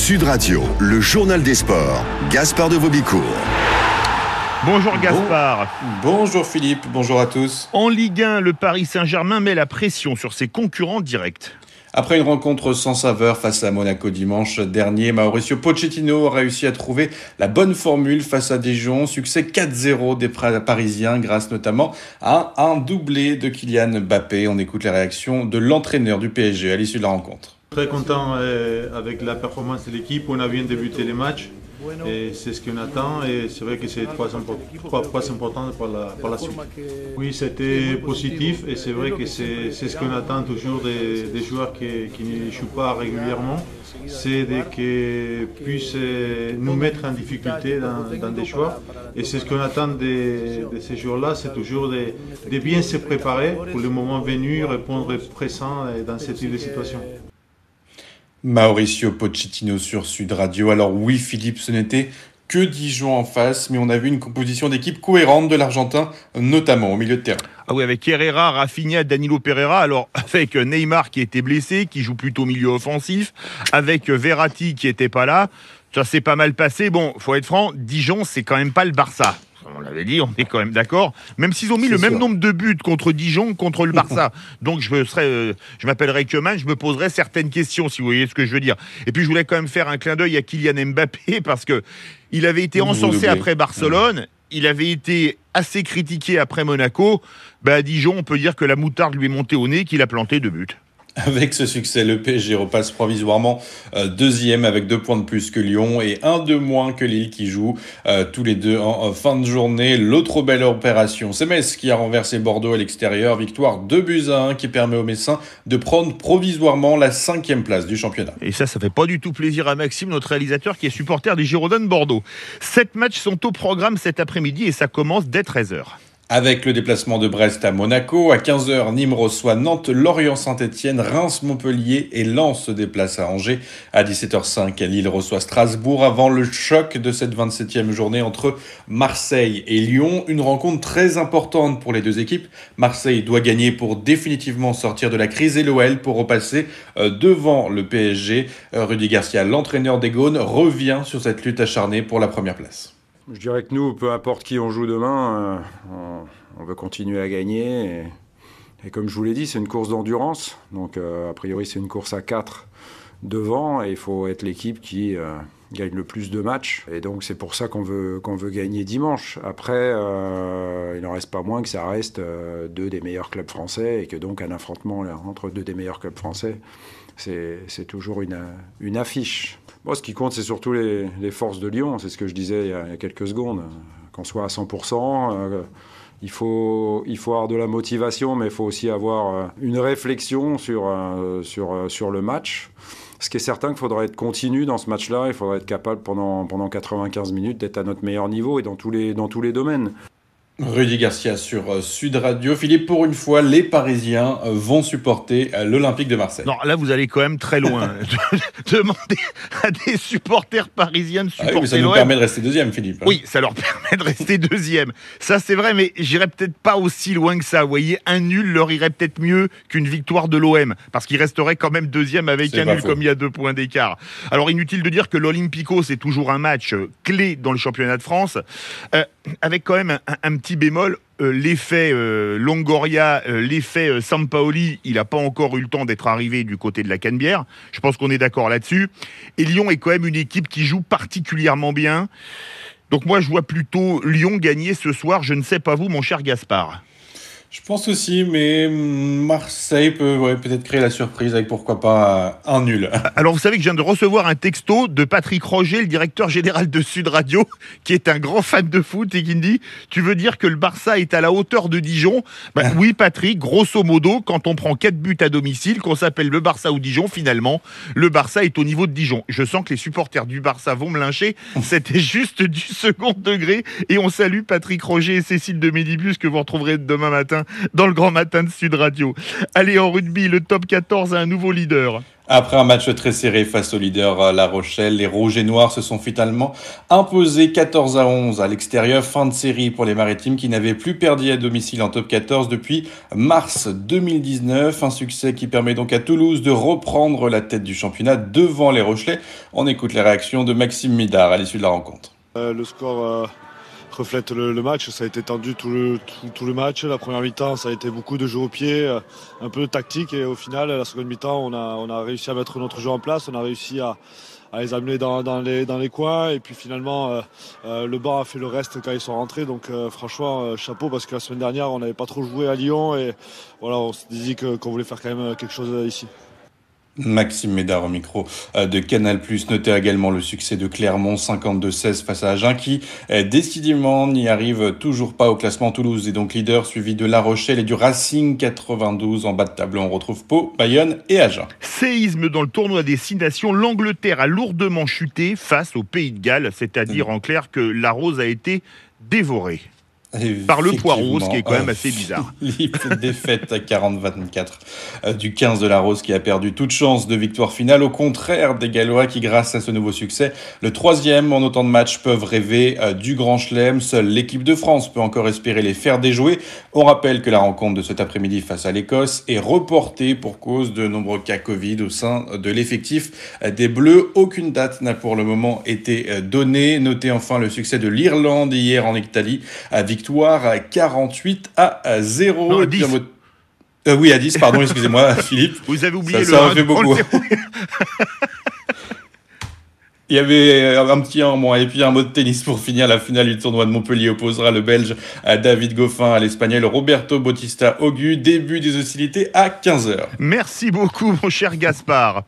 Sud Radio, le journal des sports. Gaspard de Vaubicourt. Bonjour Gaspard. Bonjour Philippe, bonjour à tous. En Ligue 1, le Paris Saint-Germain met la pression sur ses concurrents directs. Après une rencontre sans saveur face à Monaco dimanche dernier, Mauricio Pochettino a réussi à trouver la bonne formule face à Dijon. Succès 4-0 des Parisiens grâce notamment à un doublé de Kylian Mbappé. On écoute les réactions de l'entraîneur du PSG à l'issue de la rencontre. Très content avec la performance de l'équipe. On a bien débuté les matchs. Et c'est ce qu'on attend et c'est vrai que c'est trois points importants pour la suite. Oui, c'était positif et c'est vrai que c'est ce qu'on attend toujours des joueurs qui ne jouent pas régulièrement. C'est qu'ils puissent nous mettre en difficulté dans des choix. Et c'est ce qu'on attend de ces joueurs-là, c'est toujours de bien se préparer pour le moment venu, répondre présent dans ce type de situation. Mauricio Pochettino sur Sud Radio. Alors oui Philippe, ce n'était que Dijon en face, mais on a vu une composition d'équipe cohérente de l'Argentin, notamment au milieu de terrain. Ah oui, avec Herrera, Rafinha, Danilo Pereira, alors avec Neymar qui était blessé, qui joue plutôt milieu offensif, avec Verratti qui n'était pas là, ça s'est pas mal passé. Bon, faut être franc, Dijon c'est quand même pas le Barça. On l'avait dit, on est quand même d'accord. Même s'ils ont mis même nombre de buts contre Dijon, contre le Barça. Donc je m'appellerai Keman, je me poserai certaines questions, si vous voyez ce que je veux dire. Et puis je voulais quand même faire un clin d'œil à Kylian Mbappé, parce que il avait été encensé après Barcelone, il avait été assez critiqué après Monaco. À Dijon, on peut dire que la moutarde lui est montée au nez, qu'il a planté 2 buts. Avec ce succès, le PSG repasse provisoirement deuxième avec 2 points de plus que Lyon et 1 de moins que Lille qui joue tous les deux en fin de journée. L'autre belle opération, c'est Metz qui a renversé Bordeaux à l'extérieur. Victoire 2-1 qui permet aux Messins de prendre provisoirement la 5e place du championnat. Et ça fait pas du tout plaisir à Maxime, notre réalisateur qui est supporter des Girondins de Bordeaux. 7 matchs sont au programme cet après-midi et ça commence dès 13h. Avec le déplacement de Brest à Monaco, à 15h, Nîmes reçoit Nantes, Lorient Saint-Etienne, Reims Montpellier et Lens se déplace à Angers. À 17h05, Lille reçoit Strasbourg avant le choc de cette 27e journée entre Marseille et Lyon. Une rencontre très importante pour les deux équipes. Marseille doit gagner pour définitivement sortir de la crise et l'OL pour repasser devant le PSG. Rudy Garcia, l'entraîneur des Gaunes, revient sur cette lutte acharnée pour la première place. Je dirais que nous, peu importe qui on joue demain, on veut continuer à gagner. Et comme je vous l'ai dit, c'est une course d'endurance. Donc, a priori, c'est une course à 4 devant. Et il faut être l'équipe qui gagne le plus de matchs. Et donc, c'est pour ça qu'on veut gagner dimanche. Après, il n'en reste pas moins que ça reste 2 des meilleurs clubs français. Et que donc, un affrontement entre 2 des meilleurs clubs français, c'est toujours une affiche. Bon, ce qui compte, c'est surtout les forces de Lyon. C'est ce que je disais il y a quelques secondes. Qu'on soit à 100%, il faut avoir de la motivation, mais il faut aussi avoir une réflexion sur le match. Ce qui est certain qu'il faudra être continu dans ce match-là. Il faudra être capable pendant 95 minutes d'être à notre meilleur niveau et dans tous les domaines. Rudy Garcia sur Sud Radio. Philippe, pour une fois, les Parisiens vont supporter l'Olympique de Marseille. Non, là, vous allez quand même très loin. Demander à des supporters parisiens de supporter oui, mais ça nous permet de rester deuxième, Philippe. Oui, ça leur permet de rester deuxième. Ça, c'est vrai, mais j'irais peut-être pas aussi loin que ça. Vous voyez, un nul leur irait peut-être mieux qu'une victoire de l'OM, parce qu'ils resteraient quand même deuxième avec un nul, comme il y a 2 points d'écart. Alors, inutile de dire que l'Olympico, c'est toujours un match clé dans le championnat de France, avec quand même un petit bémol, l'effet Longoria, l'effet Sampaoli, il n'a pas encore eu le temps d'être arrivé du côté de la Canebière. Je pense qu'on est d'accord là-dessus. Et Lyon est quand même une équipe qui joue particulièrement bien. Donc moi, je vois plutôt Lyon gagner ce soir. Je ne sais pas vous, mon cher Gaspard. Je pense aussi, mais Marseille peut peut-être créer la surprise avec pourquoi pas un nul. Alors vous savez que je viens de recevoir un texto de Patrick Roger, le directeur général de Sud Radio, qui est un grand fan de foot et qui me dit « Tu veux dire que le Barça est à la hauteur de Dijon ?» Oui Patrick, grosso modo, quand on prend 4 buts à domicile, qu'on s'appelle le Barça ou Dijon, finalement, le Barça est au niveau de Dijon. Je sens que les supporters du Barça vont me lyncher, c'était juste du second degré. Et on salue Patrick Roger et Cécile de Médibus que vous retrouverez demain matin dans le grand matin de Sud Radio. Allez, en rugby, le top 14 a un nouveau leader. Après un match très serré face au leader La Rochelle, les Rouges et Noirs se sont finalement imposés 14-11 à l'extérieur. Fin de série pour les Maritimes qui n'avaient plus perdu à domicile en top 14 depuis mars 2019. Un succès qui permet donc à Toulouse de reprendre la tête du championnat devant les Rochelais. On écoute les réactions de Maxime Midard à l'issue de la rencontre. Le score reflète le match, ça a été tendu tout le match. La première mi-temps, ça a été beaucoup de jeu au pied, un peu de tactique, et au final, la seconde mi-temps, on a réussi à mettre notre jeu en place, on a réussi à les amener dans les coins, et puis finalement, le banc a fait le reste quand ils sont rentrés. Donc franchement, chapeau, parce que la semaine dernière, on n'avait pas trop joué à Lyon, et voilà, on s'est dit qu'on voulait faire quand même quelque chose ici. Maxime Médard au micro de Canal+. Notez également le succès de Clermont 52-16 face à Agen qui décidément n'y arrive toujours pas au classement. Toulouse est donc leader, suivi de La Rochelle et du Racing 92. En bas de tableau, on retrouve Pau, Bayonne et Agen. Séisme dans le tournoi des 6 nations. L'Angleterre a lourdement chuté face au Pays de Galles, c'est-à-dire en clair que la Rose a été dévorée par le Poireau, ce qui est quand même assez bizarre. Défaite à 40-24 du 15 de la Rose qui a perdu toute chance de victoire finale, au contraire des Gallois qui, grâce à ce nouveau succès, le troisième en autant de matchs, peuvent rêver du Grand Chelem. Seule l'équipe de France peut encore espérer les faire déjouer. On rappelle que la rencontre de cet après-midi face à l'Écosse est reportée pour cause de nombreux cas Covid au sein de l'effectif des Bleus. Aucune date n'a pour le moment été donnée. Notez enfin le succès de l'Irlande hier en Italie, victoire à 48-0. Non, à 10. Oui, à 10, pardon, excusez-moi, Philippe. Vous avez oublié ça en fait beaucoup. Il y avait un petit en moins. Et puis un mot de tennis pour finir. La finale du tournoi de Montpellier opposera le Belge David Goffin à l'Espagnol Roberto Bautista Agut. Début des hostilités à 15h. Merci beaucoup, mon cher Gaspard.